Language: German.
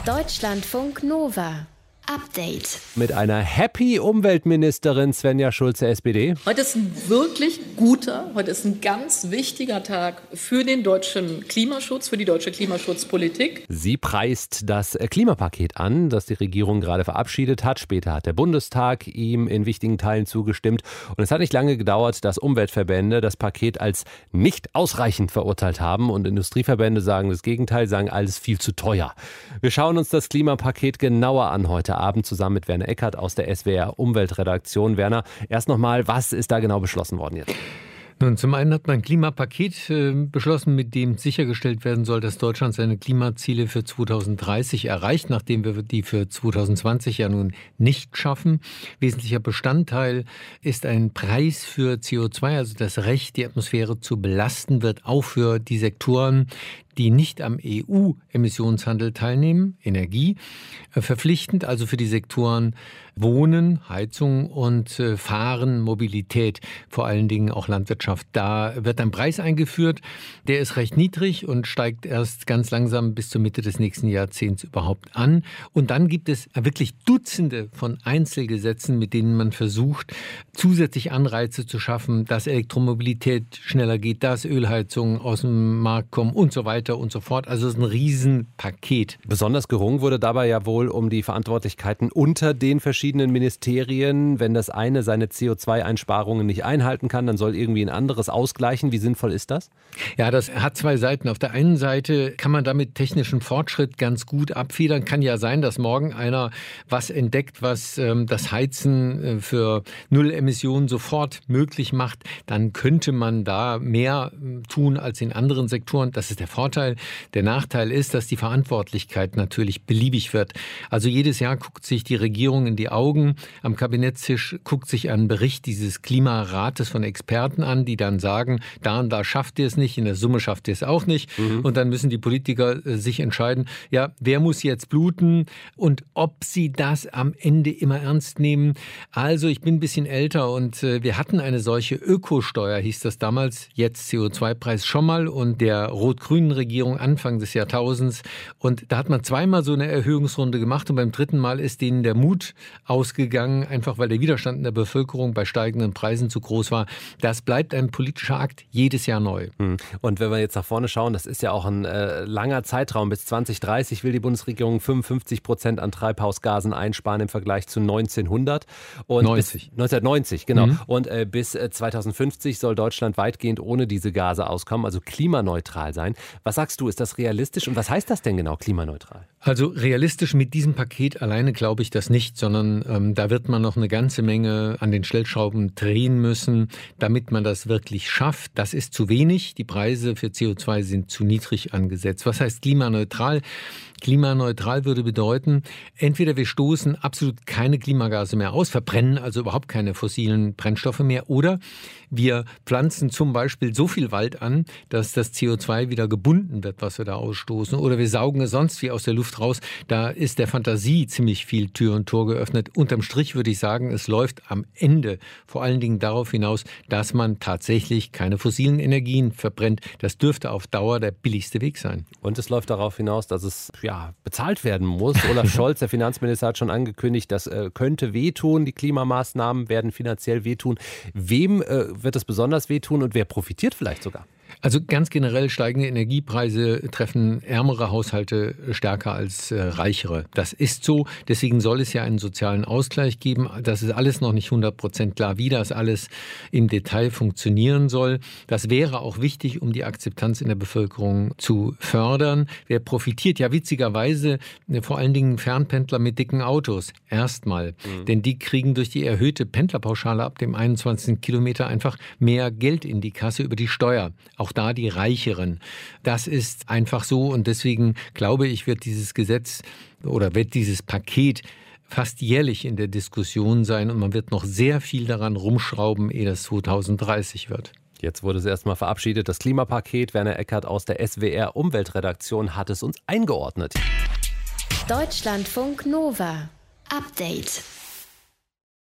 Deutschlandfunk Nova. Update. Mit einer happy Umweltministerin Svenja Schulze, SPD. Heute ist heute ist ein ganz wichtiger Tag für den deutschen Klimaschutz, für die deutsche Klimaschutzpolitik. Sie preist das Klimapaket an, das die Regierung gerade verabschiedet hat. Später hat der Bundestag ihm in wichtigen Teilen zugestimmt. Und es hat nicht lange gedauert, dass Umweltverbände das Paket als nicht ausreichend verurteilt haben. Und Industrieverbände sagen das Gegenteil, sagen alles viel zu teuer. Wir schauen uns das Klimapaket genauer an heute Abend zusammen mit Werner Eckert aus der SWR Umweltredaktion. Werner, erst nochmal, was ist da genau beschlossen worden jetzt? Nun, zum einen hat man ein Klimapaket beschlossen, mit dem sichergestellt werden soll, dass Deutschland seine Klimaziele für 2030 erreicht, nachdem wir die für 2020 ja nun nicht schaffen. Wesentlicher Bestandteil ist ein Preis für CO2, also das Recht, die Atmosphäre zu belasten, wird auch für die Sektoren, die nicht am EU-Emissionshandel teilnehmen, Energie, verpflichtend, also für die Sektoren Wohnen, Heizung und Fahren, Mobilität, vor allen Dingen auch Landwirtschaft. Da wird ein Preis eingeführt, der ist recht niedrig und steigt erst ganz langsam bis zur Mitte des nächsten Jahrzehnts überhaupt an. Und dann gibt es wirklich Dutzende von Einzelgesetzen, mit denen man versucht, zusätzlich Anreize zu schaffen, dass Elektromobilität schneller geht, dass Ölheizungen aus dem Markt kommen und so weiter und so fort. Also es ist ein Riesenpaket. Besonders gerungen wurde dabei ja wohl um die Verantwortlichkeiten unter den verschiedenen Ministerien. Wenn das eine seine CO2-Einsparungen nicht einhalten kann, dann soll irgendwie ein anderes ausgleichen. Wie sinnvoll ist das? Ja, das hat zwei Seiten. Auf der einen Seite kann man damit technischen Fortschritt ganz gut abfedern. Kann ja sein, dass morgen einer was entdeckt, was das Heizen für Null Emissionen sofort möglich macht. Dann könnte man da mehr tun als in anderen Sektoren. Das ist der Vorteil. Der Nachteil ist, dass die Verantwortlichkeit natürlich beliebig wird. Also jedes Jahr guckt sich die Regierung in die Augen. Am Kabinettstisch guckt sich ein Bericht dieses Klimarates von Experten an, die dann sagen, da und da schafft ihr es nicht, in der Summe schafft ihr es auch nicht. Und dann müssen die Politiker sich entscheiden, ja, wer muss jetzt bluten und ob sie das am Ende immer ernst nehmen. Also ich bin ein bisschen älter und wir hatten eine solche Ökosteuer, hieß das damals, jetzt CO2-Preis schon mal und der rot-grünen Regierung Anfang des Jahrtausends. Und da hat man zweimal so eine Erhöhungsrunde gemacht und beim dritten Mal ist denen der Mut ausgegangen, einfach weil der Widerstand in der Bevölkerung bei steigenden Preisen zu groß war. Das bleibt ein politischer Akt jedes Jahr neu. Und wenn wir jetzt nach vorne schauen, das ist ja auch ein langer Zeitraum. Bis 2030 will die Bundesregierung 55% an Treibhausgasen einsparen im Vergleich zu 1900. Und 1990, genau. Und bis 2050 soll Deutschland weitgehend ohne diese Gase auskommen, also klimaneutral sein. Was sagst du, ist das realistisch und was heißt das denn genau, klimaneutral? Also realistisch mit diesem Paket alleine glaube ich das nicht, sondern da wird man noch eine ganze Menge an den Stellschrauben drehen müssen, damit man das wirklich schafft. Das ist zu wenig, die Preise für CO2 sind zu niedrig angesetzt. Was heißt klimaneutral? Klimaneutral würde bedeuten, entweder wir stoßen absolut keine Klimagase mehr aus, verbrennen also überhaupt keine fossilen Brennstoffe mehr, oder wir pflanzen zum Beispiel so viel Wald an, dass das CO2 wieder gebunden wird, was wir da ausstoßen, oder wir saugen es sonst wie aus der Luft raus. Da ist der Fantasie ziemlich viel Tür und Tor geöffnet. Unterm Strich würde ich sagen, es läuft am Ende vor allen Dingen darauf hinaus, dass man tatsächlich keine fossilen Energien verbrennt. Das dürfte auf Dauer der billigste Weg sein. Und es läuft darauf hinaus, dass es bezahlt werden muss. Olaf Scholz, der Finanzminister, hat schon angekündigt, das könnte wehtun. Die Klimamaßnahmen werden finanziell wehtun. Wem wird es besonders wehtun und wer profitiert vielleicht sogar? Also ganz generell steigende Energiepreise treffen ärmere Haushalte stärker als reichere. Das ist so. Deswegen soll es ja einen sozialen Ausgleich geben. Das ist alles noch nicht 100% klar, wie das alles im Detail funktionieren soll. Das wäre auch wichtig, um die Akzeptanz in der Bevölkerung zu fördern. Wer profitiert? Ja, witzigerweise vor allen Dingen Fernpendler mit dicken Autos. Erstmal. Denn die kriegen durch die erhöhte Pendlerpauschale ab dem 21. Kilometer einfach mehr Geld in die Kasse über die Steuer. Auch da die Reicheren. Das ist einfach so und deswegen glaube ich, wird dieses Gesetz oder wird dieses Paket fast jährlich in der Diskussion sein und man wird noch sehr viel daran rumschrauben, ehe das 2030 wird. Jetzt wurde es erstmal verabschiedet, das Klimapaket. Werner Eckert aus der SWR Umweltredaktion hat es uns eingeordnet. Deutschlandfunk Nova. Update.